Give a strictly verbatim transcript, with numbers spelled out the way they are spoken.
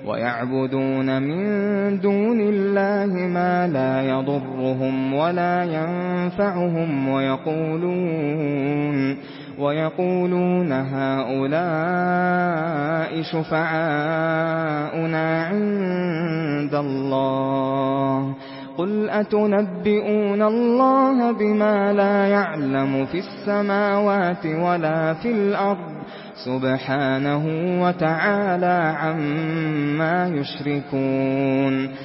ويعبدون من دون الله ما لا يضرهم ولا ينفعهم ويقولون ويقولون هؤلاء شفعاؤنا عند الله قل أتنبئون الله بما لا يعلم في السماوات ولا في الأرض سبحانه وتعالى عما يشركون